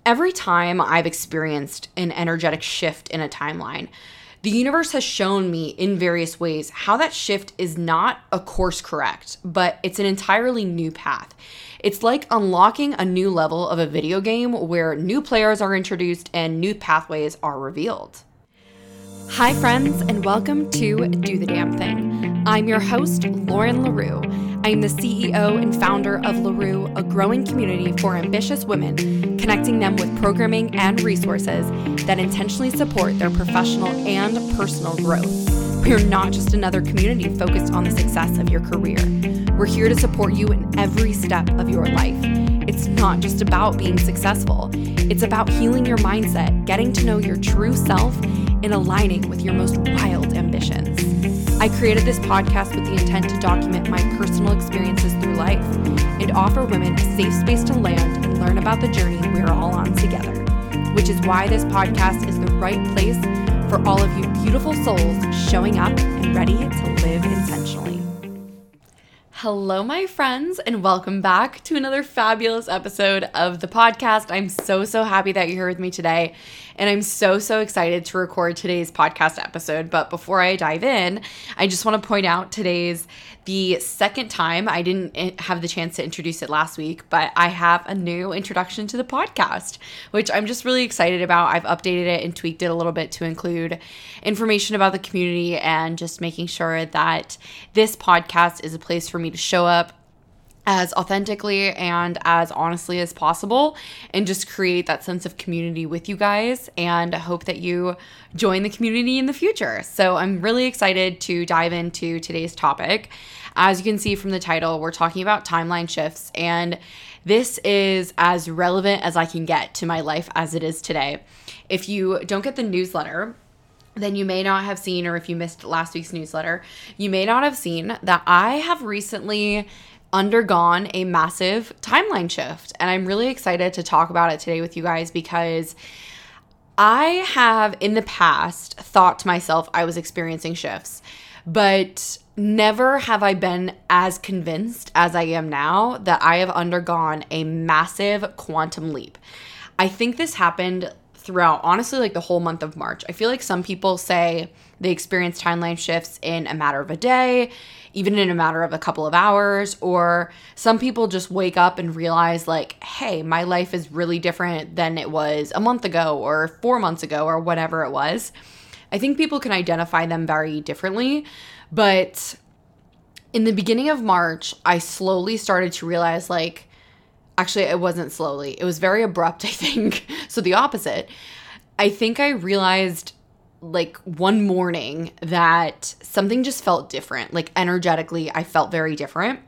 Every time I've experienced an energetic shift in a timeline, the universe has shown me in various ways how that shift is not a course correct, but it's an entirely new path. It's like unlocking a new level of a video game where new players are introduced and new pathways are revealed. Hi friends, and welcome to Do the Damn Thing. I'm your host, Lauren LaRue. I'm the CEO and founder of LaRue, a growing community for ambitious women, connecting them with programming and resources that intentionally support their professional and personal growth. We're not just another community focused on the success of your career. We're here to support you in every step of your life. It's not just about being successful. It's about healing your mindset, getting to know your true self, and aligning with your most wild ambitions. I created this podcast with the intent to document my personal experiences through life and offer women a safe space to land and learn about the journey we're all on together, which is why this podcast is the right place for all of you beautiful souls showing up and ready to live intentionally. Hello, my friends, and welcome back to another fabulous episode of the podcast. I'm so happy that you're here with me today, and I'm so excited to record today's podcast episode. But before I dive in, I just want to point out today's the second time. I didn't have the chance to introduce it last week, but I have a new introduction to the podcast, which I'm just really excited about. I've updated it and tweaked it a little bit to include information about the community and just making sure that this podcast is a place for me to show up as authentically and as honestly as possible and just create that sense of community with you guys, and hope that you join the community in the future. So I'm really excited to dive into today's topic. As you can see from the title, we're talking about timeline shifts, and this is as relevant as I can get to my life as it is today. If you don't get the newsletter, then you may not have seen, or if you missed last week's newsletter, you may not have seen that I have recently undergone a massive timeline shift. And I'm really excited to talk about it today with you guys because I have in the past thought to myself I was experiencing shifts, but never have I been as convinced as I am now that I have undergone a massive quantum leap. I think this happened throughout, honestly, like the whole month of March. I feel like some people say they experience timeline shifts in a matter of a day, even in a matter of a couple of hours, or some people just wake up and realize like, hey, my life is really different than it was a month ago or 4 months ago or whatever it was. I think people can identify them very differently, but in the beginning of March, I slowly started to realize like, actually, it wasn't slowly. It was very abrupt, I think. So the opposite. I think I realized like one morning that something just felt different. Like energetically, I felt very different.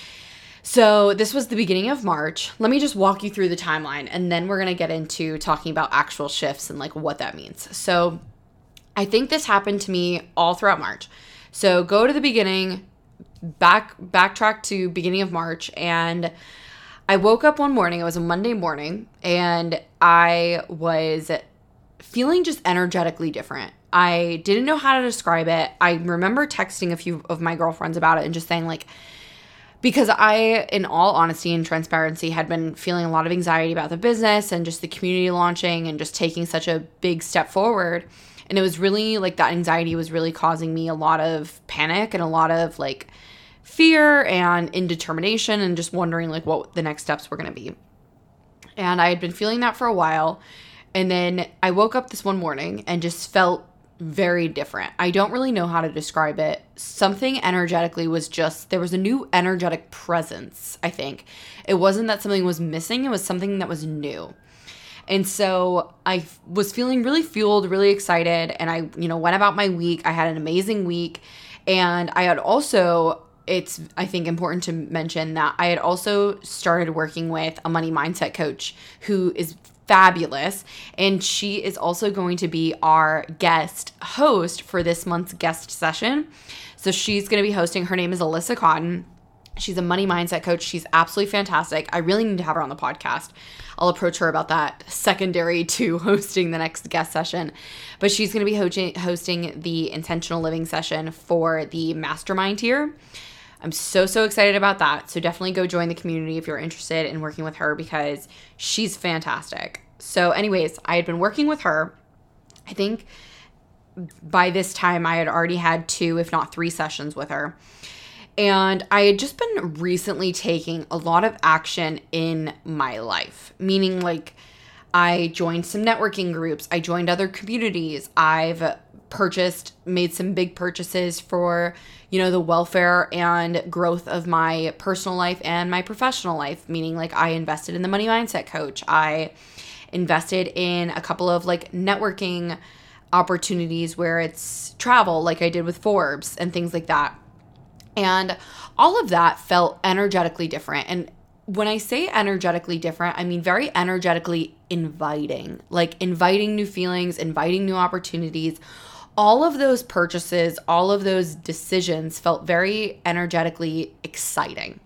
So this was the beginning of March. Let me just walk you through the timeline, and then we're going to get into talking about actual shifts and like what that means. So I think this happened to me all throughout March. So go to the beginning, backtrack to beginning of March, and I woke up one morning, it was a Monday morning, and I was feeling just energetically different. I didn't know how to describe it. I remember texting a few of my girlfriends about it and just saying like, because I, in all honesty and transparency, had been feeling a lot of anxiety about the business and just the community launching and just taking such a big step forward. And it was really like that anxiety was really causing me a lot of panic and a lot of like fear and indetermination and just wondering like what the next steps were going to be. And I had been feeling that for a while. And then I woke up this one morning and just felt very different. I don't really know how to describe it. Something energetically was just, there was a new energetic presence, I think. It wasn't that something was missing. It was something that was new. And so I was feeling really fueled, really excited. And I, went about my week. I had an amazing week. And I had also, it's, I think, important to mention that I had also started working with a money mindset coach who is fabulous. And she is also going to be our guest host for this month's guest session. So she's going to be hosting. Her name is Alyssa Cotton. She's a money mindset coach. She's absolutely fantastic. I really need to have her on the podcast. I'll approach her about that secondary to hosting the next guest session. But she's going to be hosting the intentional living session for the mastermind tier. I'm so excited about that. So definitely go join the community if you're interested in working with her because she's fantastic. So anyways, I had been working with her. I think by this time I had already had 2, if not 3 sessions with her. And I had just been recently taking a lot of action in my life, meaning like I joined some networking groups. I joined other communities. I've made some big purchases for, the welfare and growth of my personal life and my professional life, meaning like I invested in the Money Mindset Coach. I invested in a couple of like networking opportunities where it's travel, like I did with Forbes and things like that. And all of that felt energetically different. And when I say energetically different, I mean very energetically inviting, like inviting new feelings, inviting new opportunities. All of those purchases, all of those decisions felt very energetically exciting.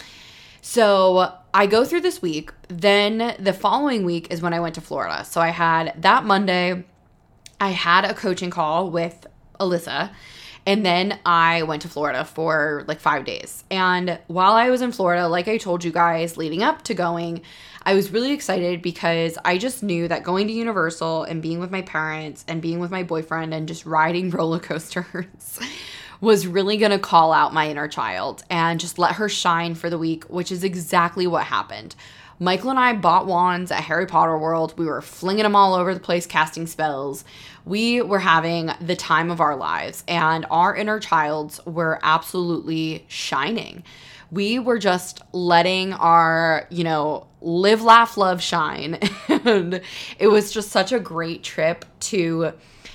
So I go through this week. Then the following week is when I went to Florida. So I had that Monday, I had a coaching call with Alyssa. And then I went to Florida for like 5 days. And while I was in Florida, like I told you guys leading up to going, I was really excited because I just knew that going to Universal and being with my parents and being with my boyfriend and just riding roller coasters was really going to call out my inner child and just let her shine for the week, which is exactly what happened. Michael and I bought wands at Harry Potter World. We were flinging them all over the place, casting spells. We were having the time of our lives, and our inner childs were absolutely shining. We were just letting our, live, laugh, love shine. And it was just such a great trip to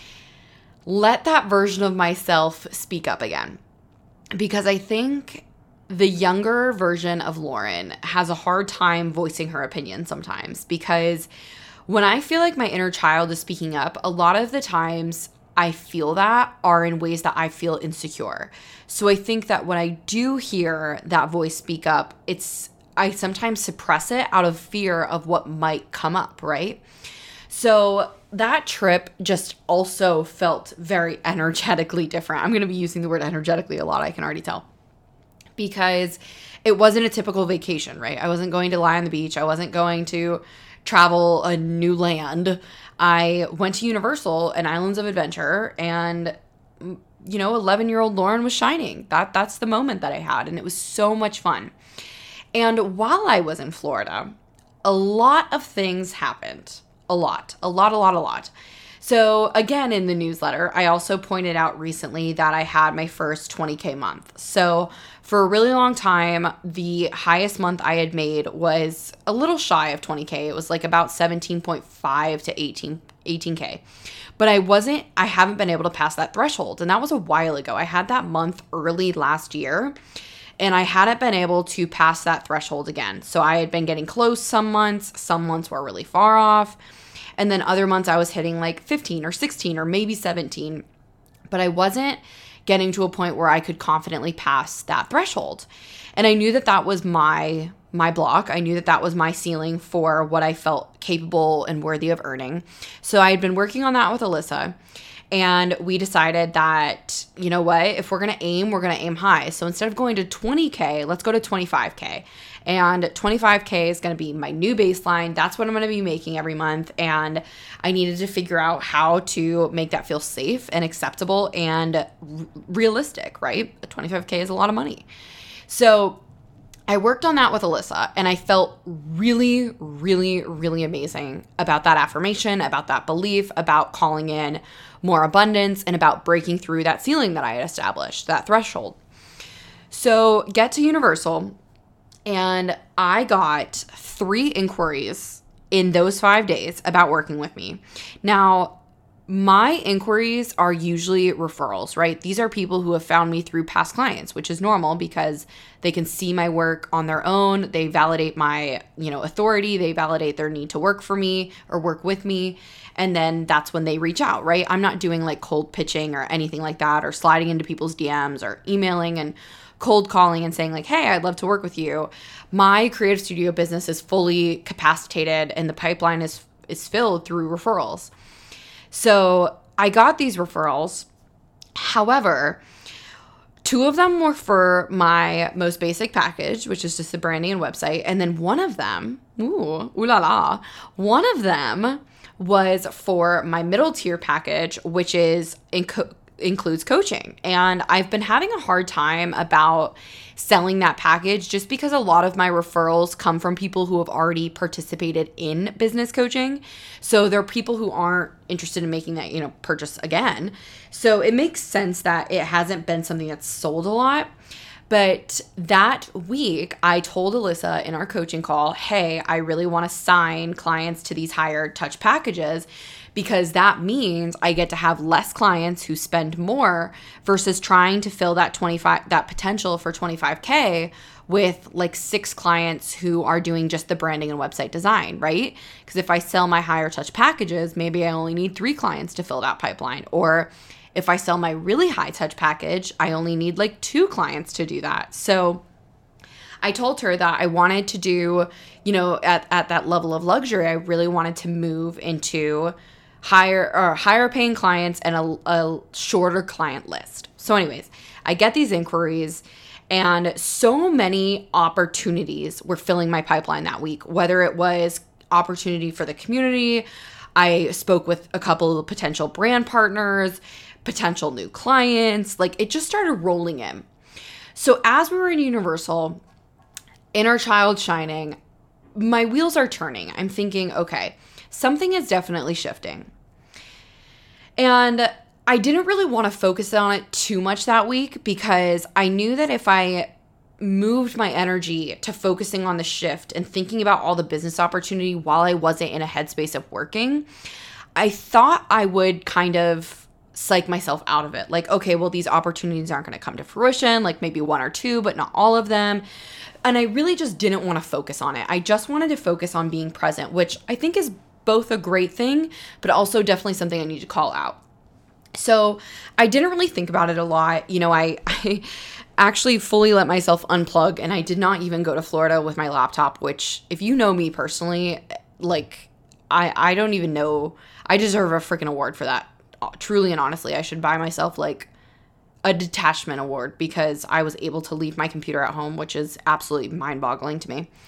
let that version of myself speak up again. Because I think the younger version of Lauren has a hard time voicing her opinion sometimes, because when I feel like my inner child is speaking up, a lot of the times I feel that are in ways that I feel insecure. So I think that when I do hear that voice speak up, I sometimes suppress it out of fear of what might come up, right? So that trip just also felt very energetically different. I'm going to be using the word energetically a lot, I can already tell. Because it wasn't a typical vacation, right? I wasn't going to lie on the beach. I wasn't going to travel a new land. I went to Universal and Islands of Adventure, and 11-year-old Lauren was shining. That's the moment that I had, and it was so much fun. And while I was in Florida, a lot of things happened. A lot. So again, in the newsletter, I also pointed out recently that I had my first 20K month. So for a really long time, the highest month I had made was a little shy of 20K. It was like about 17.5 to 18K. But I haven't been able to pass that threshold. And that was a while ago. I had that month early last year, and I hadn't been able to pass that threshold again. So I had been getting close some months were really far off. And then other months I was hitting like 15 or 16 or maybe 17. But I wasn't getting to a point where I could confidently pass that threshold. And I knew that that was my block. I knew that that was my ceiling for what I felt capable and worthy of earning. So I had been working on that with Alyssa. And we decided that, you know what, if we're going to aim high. So instead of going to 20K, let's go to 25K. And 25K is going to be my new baseline. That's what I'm going to be making every month. And I needed to figure out how to make that feel safe and acceptable and realistic, right? 25K is a lot of money. So I worked on that with Alyssa, and I felt really, really, really amazing about that affirmation, about that belief, about calling in more abundance, and about breaking through that ceiling that I had established, that threshold. So get to Universal, and I got 3 inquiries in those 5 days about working with me. Now, my inquiries are usually referrals, right? These are people who have found me through past clients, which is normal because they can see my work on their own. They validate my, authority. They validate their need to work for me or work with me. And then that's when they reach out, right? I'm not doing like cold pitching or anything like that, or sliding into people's DMs or emailing and cold calling and saying like, hey, I'd love to work with you. My creative studio business is fully capacitated, and the pipeline is filled through referrals. So I got these referrals. However, Two of them were for my most basic package, which is just the branding and website. And then one of them, one of them was for my middle tier package, which is includes coaching. And I've been having a hard time about selling that package just because a lot of my referrals come from people who have already participated in business coaching. So they're people who aren't interested in making that, purchase again. So it makes sense that it hasn't been something that's sold a lot. But that week, I told Alyssa in our coaching call, hey, I really want to sign clients to these higher touch packages because that means I get to have less clients who spend more versus trying to fill that potential for 25K with like 6 clients who are doing just the branding and website design, right? Because if I sell my higher touch packages, maybe I only need 3 clients to fill that pipeline. Or if I sell my really high touch package, I only need like 2 clients to do that. So I told her that I wanted to do, at that level of luxury, I really wanted to move into higher paying clients and a shorter client list. So anyways, I get these inquiries and so many opportunities were filling my pipeline that week, whether it was opportunity for the community. I spoke with a couple of potential brand partners, potential new clients, like it just started rolling in. So as we were in Universal, inner child shining, my wheels are turning. I'm thinking, okay, something is definitely shifting. And I didn't really want to focus on it too much that week because I knew that if I moved my energy to focusing on the shift and thinking about all the business opportunity while I wasn't in a headspace of working, I thought I would kind of psych myself out of it. Like, okay, well, these opportunities aren't going to come to fruition, like maybe 1 or 2, but not all of them. And I really just didn't want to focus on it. I just wanted to focus on being present, which I think is both a great thing, but also definitely something I need to call out. So I didn't really think about it a lot. I actually fully let myself unplug and I did not even go to Florida with my laptop, which if you know me personally, like I don't even know, I deserve a freaking award for that. Truly and honestly, I should buy myself like a detachment award because I was able to leave my computer at home, which is absolutely mind-boggling to me.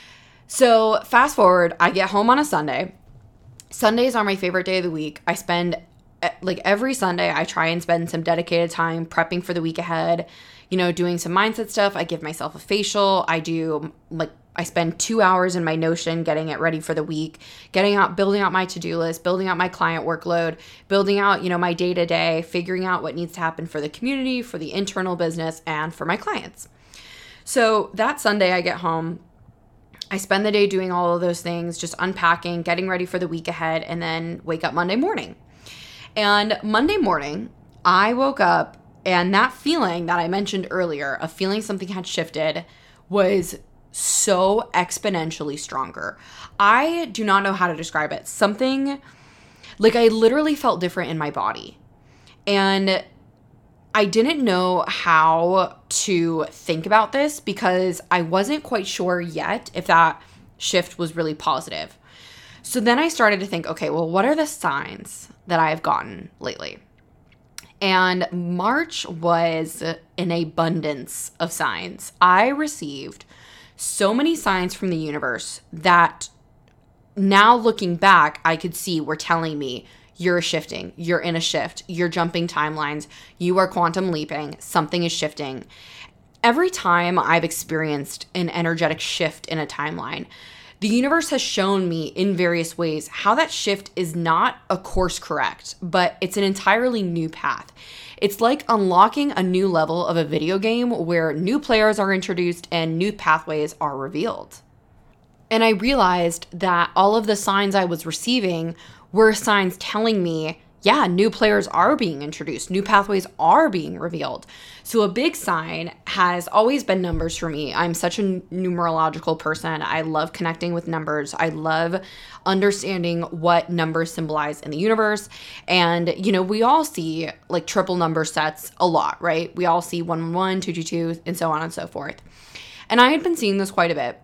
So fast forward, I get home on a Sunday. Sundays are my favorite day of the week. I spend like every Sunday, I try and spend some dedicated time prepping for the week ahead, doing some mindset stuff. I give myself a facial. I spend 2 hours in my Notion getting it ready for the week, building out my to-do list, building out my client workload, building out, my day-to-day, figuring out what needs to happen for the community, for the internal business, and for my clients. So that Sunday I get home, I spend the day doing all of those things, just unpacking, getting ready for the week ahead, and then wake up Monday morning. And Monday morning, I woke up and that feeling that I mentioned earlier of feeling something had shifted was so exponentially stronger. I do not know how to describe it. Something like I literally felt different in my body. And I didn't know how to think about this because I wasn't quite sure yet if that shift was really positive. So then I started to think, okay, well, what are the signs that I have gotten lately? And March was an abundance of signs. I received so many signs from the universe that now looking back, I could see were telling me, you're shifting, you're in a shift, you're jumping timelines, you are quantum leaping, something is shifting. Every time I've experienced an energetic shift in a timeline, the universe has shown me in various ways how that shift is not a course correct, but it's an entirely new path. It's like unlocking a new level of a video game where new players are introduced and new pathways are revealed. And I realized that all of the signs I was receiving were signs telling me, yeah, new players are being introduced, new pathways are being revealed. So a big sign has always been numbers for me. I'm such a numerological person. I love connecting with numbers. I love understanding what numbers symbolize in the universe. And, we all see like triple number sets a lot, right? We all see 111, 222, and so on and so forth. And I had been seeing this quite a bit.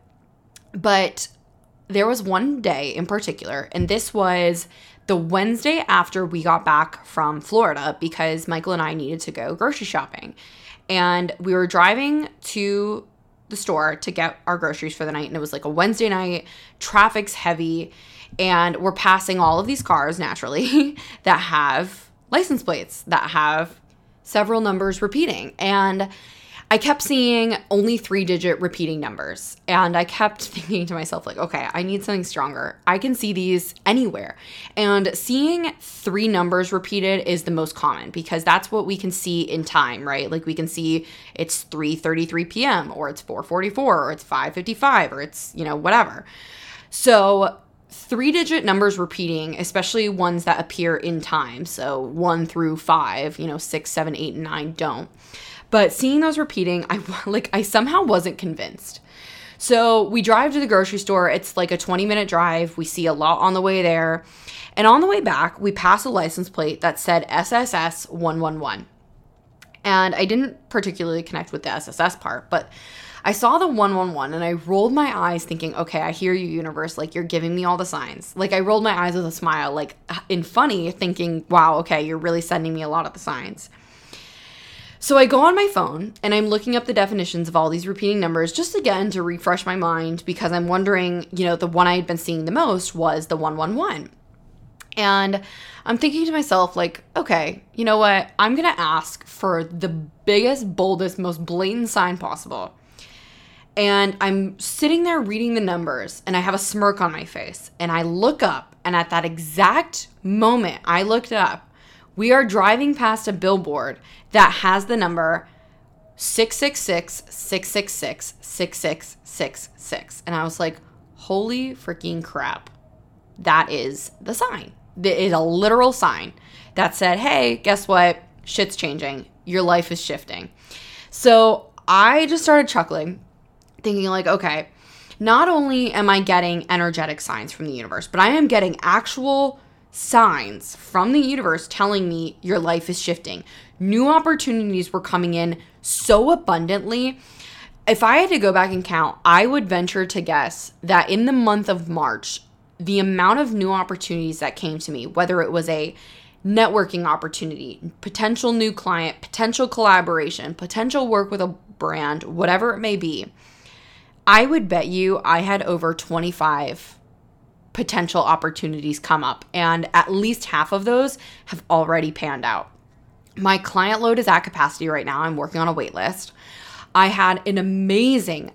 But there was one day in particular, and this was the Wednesday after we got back from Florida because Michael and I needed to go grocery shopping. And we were driving to the store to get our groceries for the night. And it was like a Wednesday night, traffic's heavy, and we're passing all of these cars naturally that have license plates that have several numbers repeating. And I kept seeing only 3-digit repeating numbers. And I kept thinking to myself, like, okay, I need something stronger. I can see these anywhere. And seeing 3 numbers repeated is the most common because that's what we can see in time, right? Like we can see it's 3:33 p.m. or it's 4:44 or it's 5:55 or it's, whatever. So 3-digit numbers repeating, especially ones that appear in time. So 1 through 5, 6, 7, 8, and 9 don't. But seeing those repeating, I somehow wasn't convinced. So we drive to the grocery store. It's like a 20-minute drive. We see a lot on the way there. And on the way back, we pass a license plate that said SSS 111. And I didn't particularly connect with the SSS part, but I saw the 111 and I rolled my eyes thinking, okay, I hear you, universe. Like, you're giving me all the signs. Like, I rolled my eyes with a smile, like in funny, thinking, wow, okay, you're really sending me a lot of the signs. So I go on my phone and I'm looking up the definitions of all these repeating numbers just again to refresh my mind because I'm wondering, the one I had been seeing the most was the 111. And I'm thinking to myself, like, okay, you know what? I'm going to ask for the biggest, boldest, most blatant sign possible. And I'm sitting there reading the numbers and I have a smirk on my face. And I look up, and at that exact moment I looked up, we are driving past a billboard that has the number 666-666-6666. And I was like, holy freaking crap. That is the sign. It is a literal sign that said, hey, guess what? Shit's changing. Your life is shifting. So I just started chuckling, thinking like, okay, not only am I getting energetic signs from the universe, but I am getting actual signs from the universe telling me your life is shifting. New opportunities were coming in so abundantly. If I had to go back and count, I would venture to guess that in the month of March, the amount of new opportunities that came to me, whether it was a networking opportunity, potential new client, potential collaboration, potential work with a brand, whatever it may be, I would bet you I had over 25 potential opportunities come up, and at least half of those have already panned out. My client load is at capacity right now. I'm working on a wait list. I had an amazing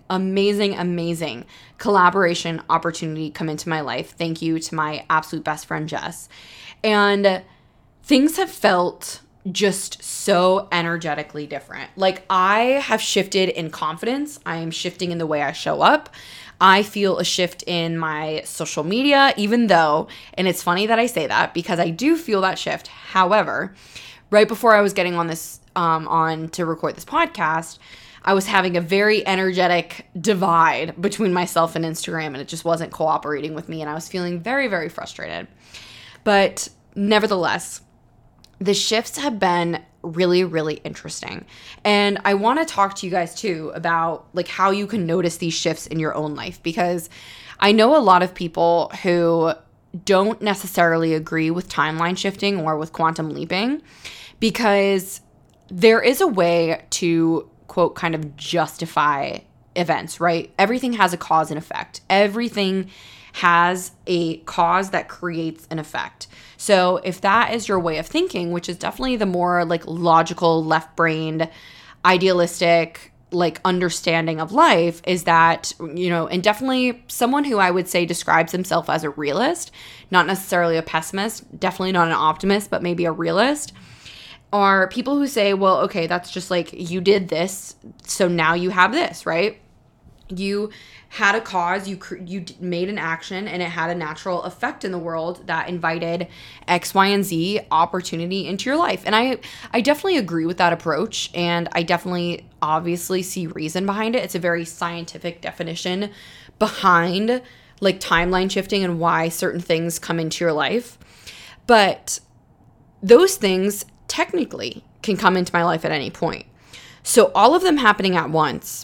collaboration opportunity come into my life. Thank you to my absolute best friend, Jess. And things have felt just so energetically different. Like, I have shifted in confidence. I am shifting in the way I show up. I feel a shift in my social media, even though, and it's funny that I say that because I do feel that shift. However, right before I was getting on this, on to record this podcast, I was having a very energetic divide between myself and Instagram, and it just wasn't cooperating with me, and I was feeling very, very frustrated. But nevertheless, the shifts have been really, really interesting. And I want to talk to you guys too about like how you can notice these shifts in your own life, because I know a lot of people who don't necessarily agree with timeline shifting or with quantum leaping, because there is a way to, quote, kind of justify events, right? Everything has a cause and effect. Everything has a cause that creates an effect. So if that is your way of thinking, which is definitely the more like logical, left-brained, idealistic, like understanding of life, is that, and definitely someone who I would say describes himself as a realist, not necessarily a pessimist, definitely not an optimist, but maybe a realist, are people who say, well, okay, that's just like you did this, so now you have this, right? You had a cause, you made an action, and it had a natural effect in the world that invited X, Y, and Z opportunity into your life. And I definitely agree with that approach, and I definitely obviously see reason behind it. It's a very scientific definition behind like timeline shifting and why certain things come into your life. But those things technically can come into my life at any point. So all of them happening at once,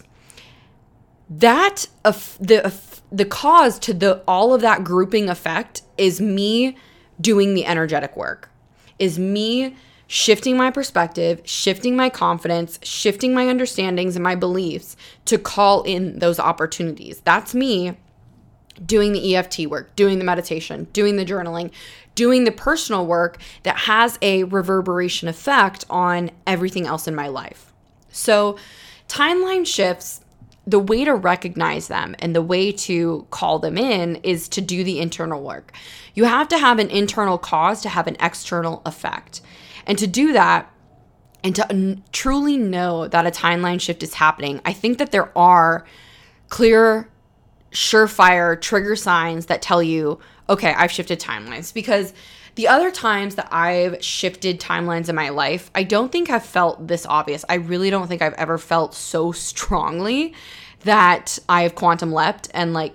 that the cause to all of that grouping effect is me doing the energetic work, is me shifting my perspective, shifting my confidence, shifting my understandings and my beliefs to call in those opportunities. That's me doing the EFT work, doing the meditation, doing the journaling, doing the personal work that has a reverberation effect on everything else in my life. So timeline shifts, the way to recognize them and the way to call them in is to do the internal work. You have to have an internal cause to have an external effect. And to do that, and to truly know that a timeline shift is happening, I think that there are clear, surefire trigger signs that tell you, okay, I've shifted timelines. Because the other times that I've shifted timelines in my life, I don't think I've felt this obvious. I really don't think I've ever felt so strongly that I have quantum leapt,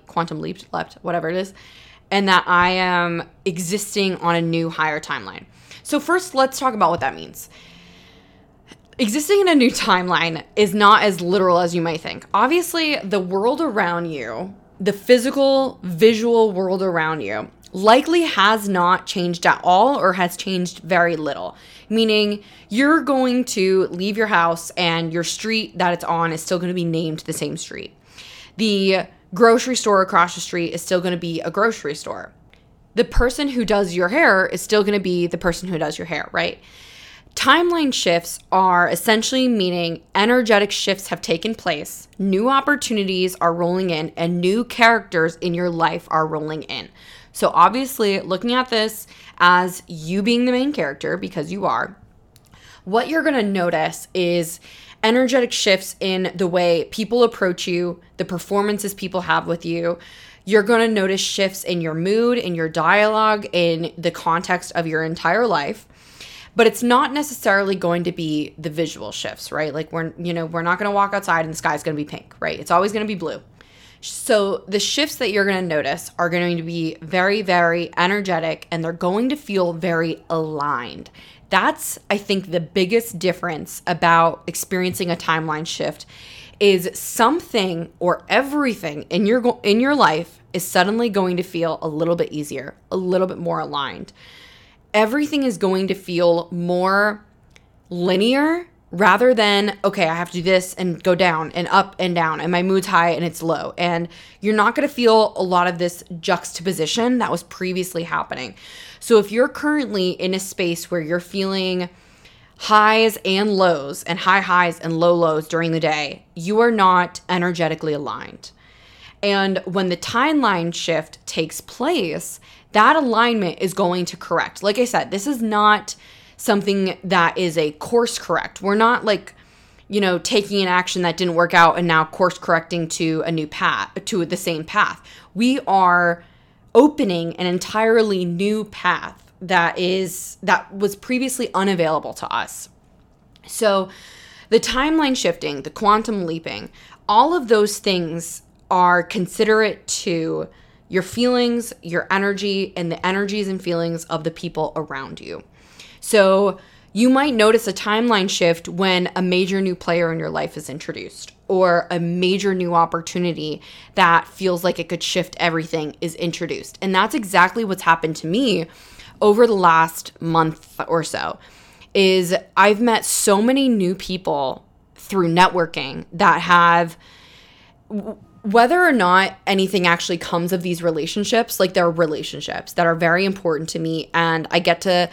whatever it is, and that I am existing on a new higher timeline. So first, let's talk about what that means. Existing in a new timeline is not as literal as you might think. Obviously, the world around you, the physical, visual world around you, likely has not changed at all or has changed very little. Meaning you're going to leave your house and your street that it's on is still going to be named the same street. The grocery store across the street is still going to be a grocery store. The person who does your hair is still going to be the person who does your hair, right? Timeline shifts are essentially meaning energetic shifts have taken place, new opportunities are rolling in, and new characters in your life are rolling in. So obviously, looking at this as you being the main character, because you are, what you're going to notice is energetic shifts in the way people approach you, the performances people have with you. You're going to notice shifts in your mood, in your dialogue, in the context of your entire life. But it's not necessarily going to be the visual shifts, right? Like we're not going to walk outside and the sky's going to be pink, right? It's always going to be blue. So the shifts that you're going to notice are going to be very, very energetic, and they're going to feel very aligned. That's, I think, the biggest difference about experiencing a timeline shift is something or everything in your life is suddenly going to feel a little bit easier, a little bit more aligned. Everything is going to feel more linear rather than, okay, I have to do this and go down and up and down and my mood's high and it's low. And you're not going to feel a lot of this juxtaposition that was previously happening. So if you're currently in a space where you're feeling highs and lows and high highs and low lows during the day, you are not energetically aligned. And when the timeline shift takes place, that alignment is going to correct. Like I said, this is not something that is a course correct. We're not taking an action that didn't work out and now course correcting to a new path, to the same path. We are opening an entirely new path that was previously unavailable to us. So the timeline shifting, the quantum leaping, all of those things are considerate to your feelings, your energy, and the energies and feelings of the people around you. So you might notice a timeline shift when a major new player in your life is introduced, or a major new opportunity that feels like it could shift everything is introduced. And that's exactly what's happened to me over the last month or so. Is I've met so many new people through networking that have, whether or not anything actually comes of these relationships, like they're relationships that are very important to me, and I get to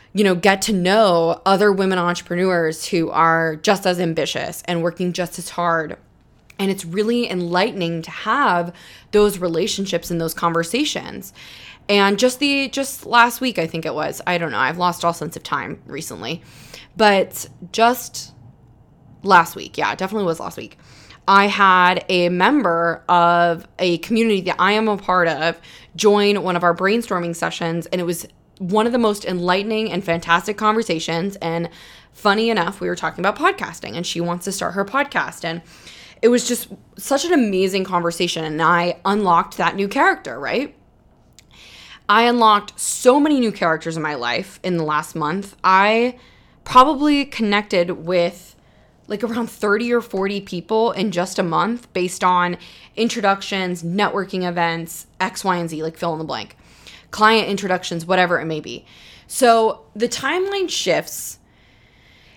know other women entrepreneurs who are just as ambitious and working just as hard. And it's really enlightening to have those relationships and those conversations. And just last week, I think it was, I don't know, I've lost all sense of time recently, but just last week, yeah, it definitely was last week, I had a member of a community that I am a part of join one of our brainstorming sessions, and it was one of the most enlightening and fantastic conversations. And funny enough, we were talking about podcasting, and she wants to start her podcast. And it was just such an amazing conversation. And I unlocked that new character, right? I unlocked so many new characters in my life in the last month. I probably connected with like around 30 or 40 people in just a month based on introductions, networking events, X, Y, and Z, like fill in the blank. Client introductions, whatever it may be. So the timeline shifts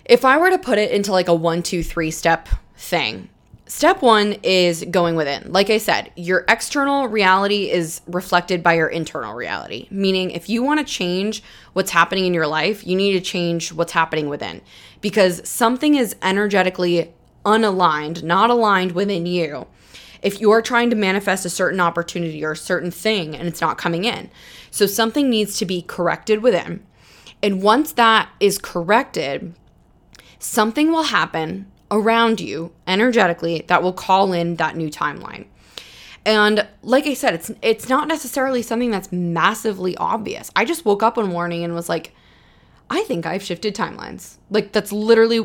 If I were to put it into like a 1, 2, 3 step thing, step 1 is going within. Like I said, your external reality is reflected by your internal reality. Meaning, if you want to change what's happening in your life, you need to change what's happening within. Because something is energetically unaligned, not aligned within you. If you're trying to manifest a certain opportunity or a certain thing and it's not coming in. So something needs to be corrected within. And once that is corrected, something will happen around you energetically that will call in that new timeline. And like I said, it's not necessarily something that's massively obvious. I just woke up one morning and was like, I think I've shifted timelines. Like that's literally,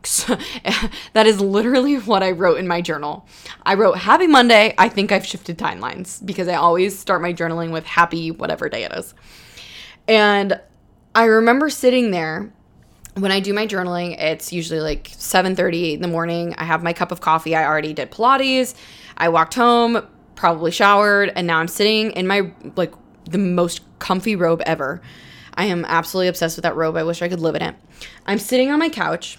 that is literally what I wrote in my journal. I wrote, happy Monday, I think I've shifted timelines, because I always start my journaling with happy whatever day it is. And I remember sitting there. When I do my journaling, it's usually like 7:30 in the morning. I have my cup of coffee. I already did Pilates. I walked home, probably showered, and now I'm sitting in my, like, the most comfy robe ever. I am absolutely obsessed with that robe. I wish I could live in it. I'm sitting on my couch,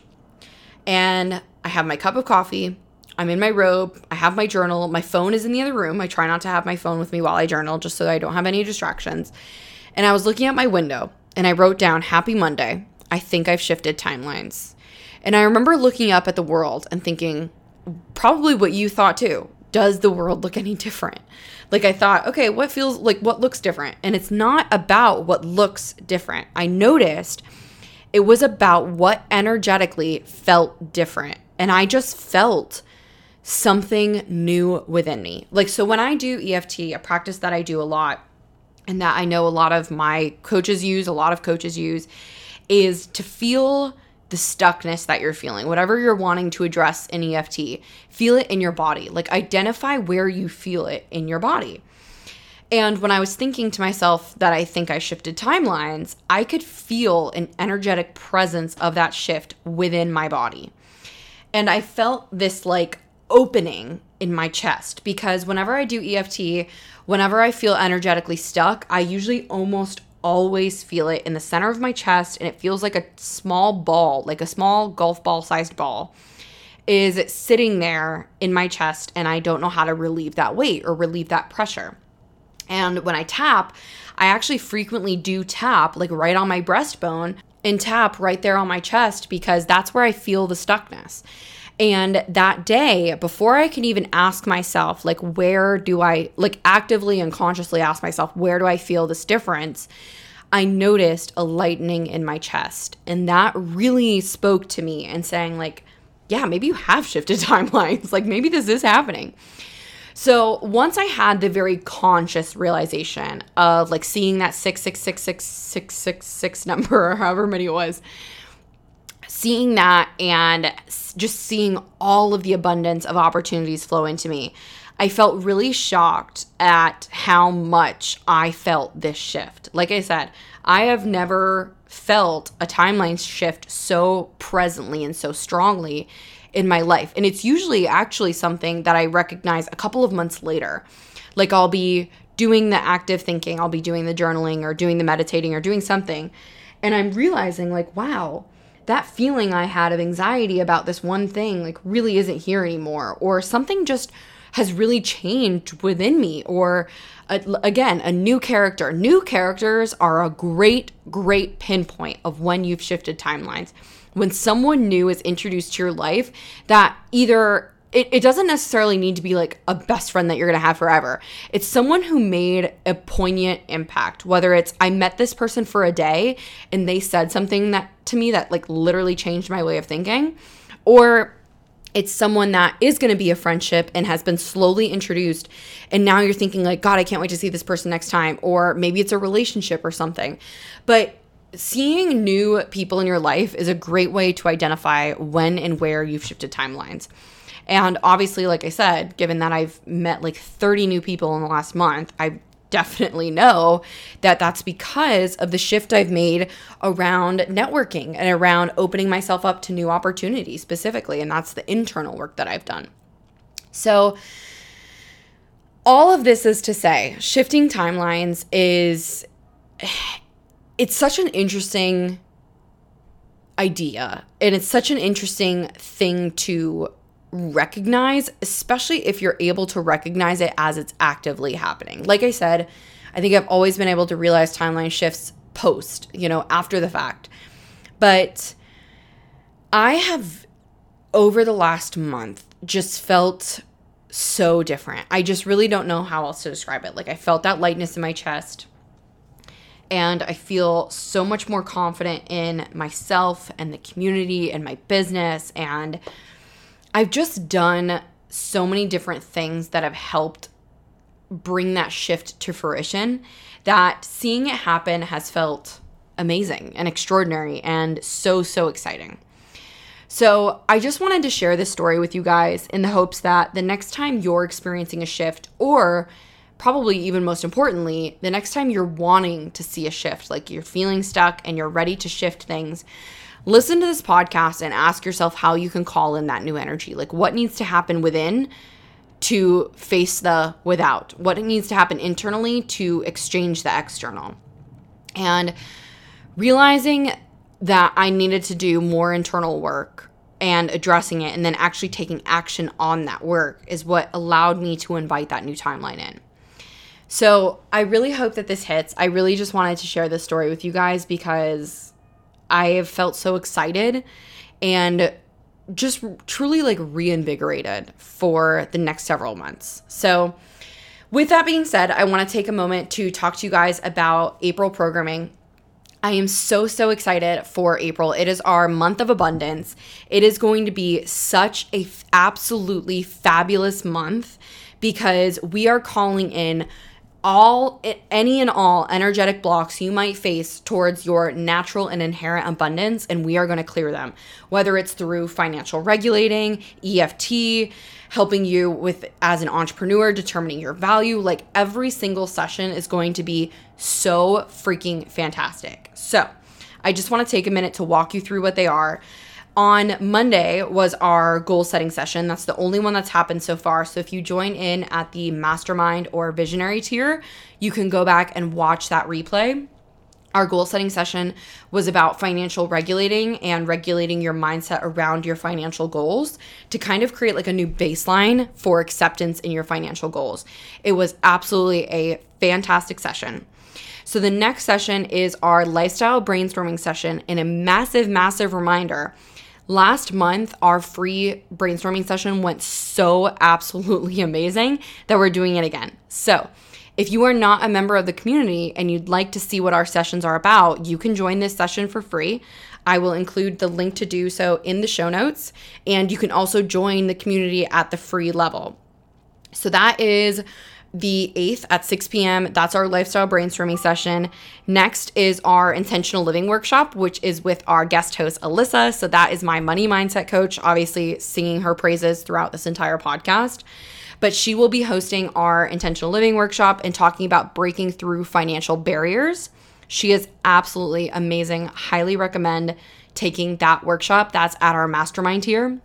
and I have my cup of coffee. I'm in my robe. I have my journal. My phone is in the other room. I try not to have my phone with me while I journal, just so I don't have any distractions. And I was looking at my window, and I wrote down, happy Monday. I think I've shifted timelines. And I remember looking up at the world and thinking, probably what you thought too. Does the world look any different? Like I thought, okay, what looks different? And it's not about what looks different. I noticed it was about what energetically felt different. And I just felt something new within me. Like, so when I do EFT, a practice that I do a lot, and that I know a lot of my coaches use, a lot of coaches use, is to feel the stuckness that you're feeling, whatever you're wanting to address in EFT, feel it in your body, like identify where you feel it in your body. And when I was thinking to myself that I think I shifted timelines, I could feel an energetic presence of that shift within my body. And I felt this like opening in my chest, because whenever I do EFT, whenever I feel energetically stuck, I usually almost always feel it in the center of my chest, and it feels like a small ball, like a small golf ball sized ball is sitting there in my chest, and I don't know how to relieve that weight or relieve that pressure. And when I tap, I actually frequently do tap like right on my breastbone and tap right there on my chest, because that's where I feel the stuckness. And that day, before I can even ask myself, like, where do I, like, actively and consciously ask myself, where do I feel this difference? I noticed a lightening in my chest. And that really spoke to me and saying, like, yeah, maybe you have shifted timelines. Like, maybe this is happening. So once I had the very conscious realization of, like, seeing that 6666666 number, or however many it was, seeing that and just seeing all of the abundance of opportunities flow into me, I felt really shocked at how much I felt this shift. Like I said, I have never felt a timeline shift so presently and so strongly in my life. And it's usually actually something that I recognize a couple of months later. Like I'll be doing the active thinking, I'll be doing the journaling or doing the meditating or doing something, and I'm realizing, like, wow, that feeling I had of anxiety about this one thing, like, really isn't here anymore. Or something just has really changed within me. Or again, a new character. New characters are a great, great pinpoint of when you've shifted timelines. When someone new is introduced to your life, that either it doesn't necessarily need to be like a best friend that you're going to have forever. It's someone who made a poignant impact, whether it's I met this person for a day and they said something that to me that like literally changed my way of thinking, or it's someone that is going to be a friendship and has been slowly introduced, and now you're thinking like, God, I can't wait to see this person next time. Or maybe it's a relationship or something. But seeing new people in your life is a great way to identify when and where you've shifted timelines. And obviously, like I said, given that I've met like 30 new people in the last month, I definitely know that that's because of the shift I've made around networking and around opening myself up to new opportunities specifically. And that's the internal work that I've done. So all of this is to say, shifting timelines it's such an interesting idea. And it's such an interesting thing to recognize, especially if you're able to recognize it as it's actively happening. Like I said, I think I've always been able to realize timeline shifts post, after the fact. But I have, over the last month, just felt so different. I just really don't know how else to describe it. Like, I felt that lightness in my chest, and I feel so much more confident in myself and the community and my business. And I've just done so many different things that have helped bring that shift to fruition, that seeing it happen has felt amazing and extraordinary and so, so exciting. So I just wanted to share this story with you guys in the hopes that the next time you're experiencing a shift, or probably even most importantly, the next time you're wanting to see a shift, like you're feeling stuck and you're ready to shift things, listen to this podcast and ask yourself how you can call in that new energy. Like, what needs to happen within to face the without? What needs to happen internally to exchange the external? And realizing that I needed to do more internal work and addressing it, and then actually taking action on that work, is what allowed me to invite that new timeline in. So I really hope that this hits. I really just wanted to share this story with you guys because I have felt so excited and just truly like reinvigorated for the next several months. So with that being said, I want to take a moment to talk to you guys about April programming. I am so, so excited for April. It is our month of abundance. It is going to be such a absolutely fabulous month because we are calling in any and all energetic blocks you might face towards your natural and inherent abundance, and we are going to clear them. Whether it's through financial regulating, EFT, helping you with, as an entrepreneur, determining your value, like every single session is going to be so freaking fantastic. So I just want to take a minute to walk you through what they are. On Monday was our goal setting session. That's the only one that's happened so far. So if you join in at the mastermind or visionary tier, you can go back and watch that replay. Our goal setting session was about financial regulating and regulating your mindset around your financial goals to kind of create like a new baseline for acceptance in your financial goals. It was absolutely a fantastic session. So the next session is our lifestyle brainstorming session, and a massive, massive reminder. Last month, our free brainstorming session went so absolutely amazing that we're doing it again. So if you are not a member of the community and you'd like to see what our sessions are about, you can join this session for free. I will include the link to do so in the show notes, and you can also join the community at the free level. So that is the 8th at 6 p.m. That's our lifestyle brainstorming session. Next is our intentional living workshop, which is with our guest host, Alyssa. So that is my money mindset coach, obviously singing her praises throughout this entire podcast. But she will be hosting our intentional living workshop and talking about breaking through financial barriers. She is absolutely amazing. Highly recommend taking that workshop. That's at our mastermind tier.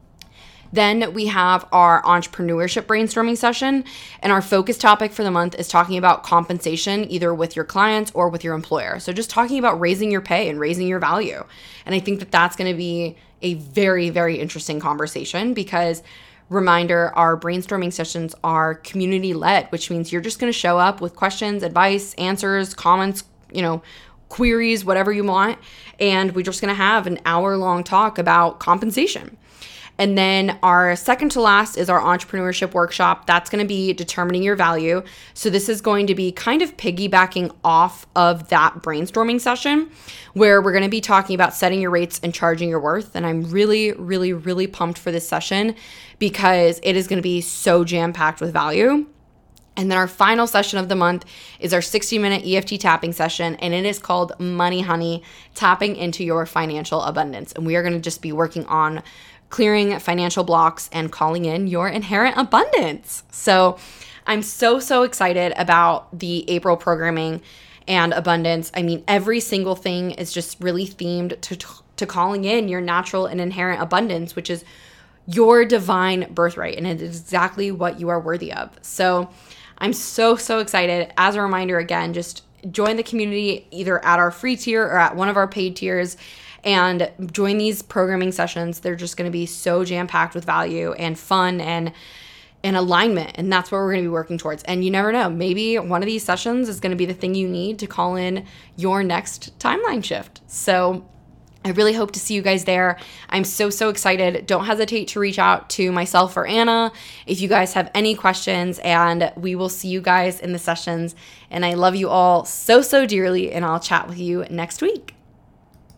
Then we have our entrepreneurship brainstorming session, and our focus topic for the month is talking about compensation, either with your clients or with your employer. So just talking about raising your pay and raising your value. And I think that that's going to be a very, very interesting conversation because, reminder, our brainstorming sessions are community led, which means you're just going to show up with questions, advice, answers, comments, queries, whatever you want. And we're just going to have an hour-long talk about compensation. And then our second to last is our entrepreneurship workshop. That's going to be determining your value. So this is going to be kind of piggybacking off of that brainstorming session where we're going to be talking about setting your rates and charging your worth. And I'm really, really, really pumped for this session because it is going to be so jam-packed with value. And then our final session of the month is our 60-minute EFT tapping session, and it is called Money Honey, tapping into your financial abundance. And we are going to just be working on clearing financial blocks and calling in your inherent abundance. So I'm so, so excited about the April programming and abundance. I mean, every single thing is just really themed to calling in your natural and inherent abundance, which is your divine birthright, and it is exactly what you are worthy of. So I'm so, so excited. As a reminder, again, just join the community either at our free tier or at one of our paid tiers. and join these programming sessions. They're just going to be so jam-packed with value and fun and alignment. And that's what we're going to be working towards. And you never know, maybe one of these sessions is going to be the thing you need to call in your next timeline shift. So I really hope to see you guys there. I'm so excited. Don't hesitate to reach out to myself or Anna if you guys have any questions, and we will see you guys in the sessions. And I love you all so dearly, and I'll chat with you next week.